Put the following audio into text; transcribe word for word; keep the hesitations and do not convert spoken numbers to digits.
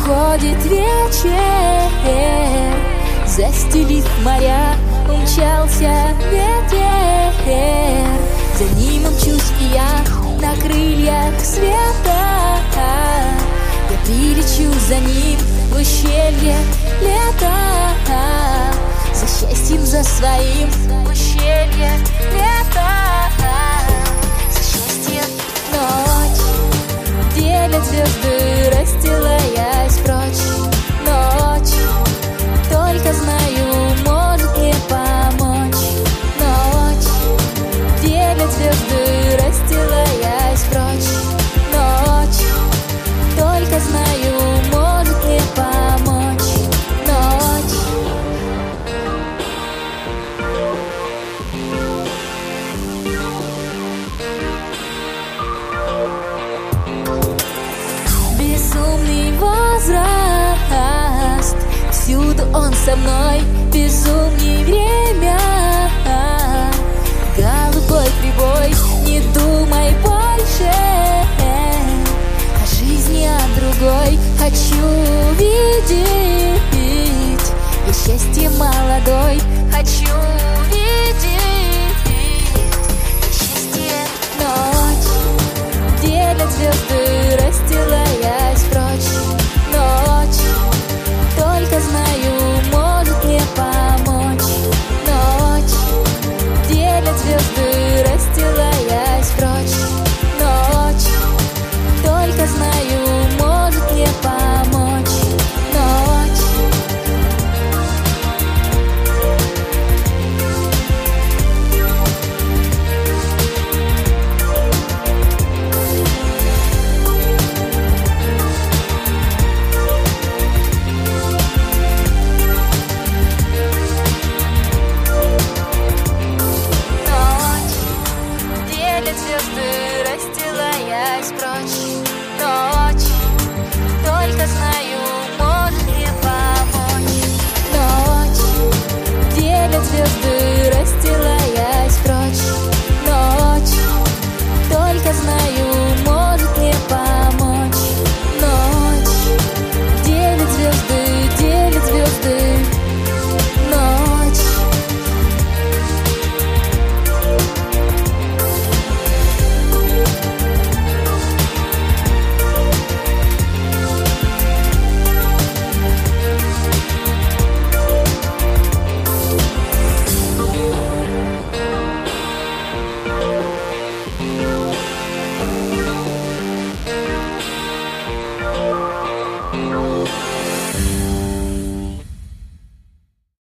Уходит вечер, застелив моря, умчался ветер. За ним мчусь и я на крыльях света. Я прилечу за ним в ущелье лета. За счастьем, за своим в ущелье лета. За счастьем ночь делят звезды, расстилаясь прочь. Ночь, только знаю, может мне помочь. Ночь делят звезды, расстилаясь прочь. Ночь, только знаю, может мне помочь. Ночь. Безумный возраст, всюду он со мной, безумней время. Голубой прибой, не думай больше о жизни, о другой хочу видеть. Я счастье молодой хочу видеть. Я счастье ночь делят звезды, расстилаясь прочь. Ночь, только знаю, может мне помочь. Ночь делят звезды, расстилаясь прочь. Ночь, только знаю, может мне помочь. Ночь. Звезды, расстилаясь прочь. Ночь, только знаю, может мне помочь. Ночь, делят звезды, расстилаясь прочь. Ночь, только знаю, может мне помочь. Ночь, делят звезды, делят звезды. Ночь. Oh,